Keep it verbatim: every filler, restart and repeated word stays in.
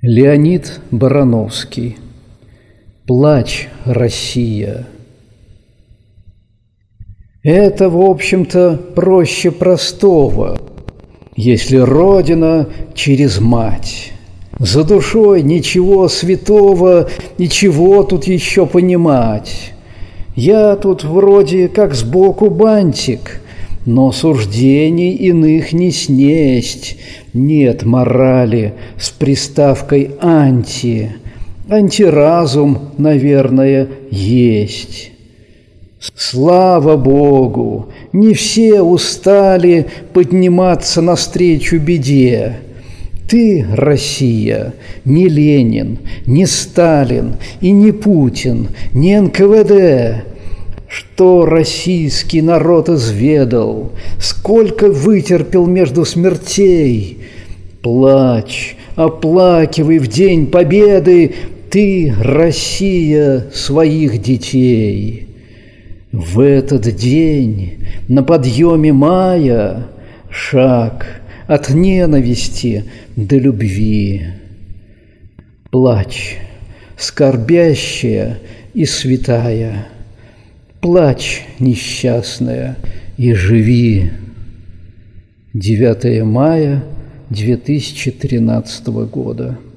Леонид Барановский. Плачь, Россия. Это, в общем-то, проще простого, если Родина через мать. За душой ничего святого, ничего тут еще понимать. Я тут вроде как сбоку бантик, но суждений иных не снесть. Нет морали с приставкой «анти». Антиразум, наверное, есть. Слава Богу, не все устали подниматься навстречу беде. Ты, Россия, не Ленин, не Сталин и не Путин, не эн ка вэ дэ. Что российский народ изведал, сколько вытерпел между смертей. Плачь, оплакивай в день победы ты, Россия, своих детей. В этот день на подъеме мая шаг от ненависти до любви. Плачь, скорбящая и святая, плачь, несчастная, и живи. девятое мая две тысячи тринадцатого года.